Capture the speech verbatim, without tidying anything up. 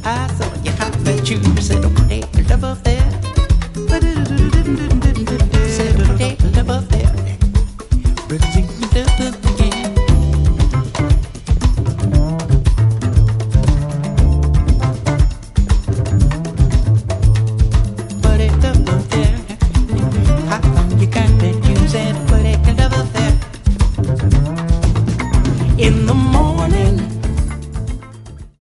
I saw you come and choose. Said, oh, hey, love affair.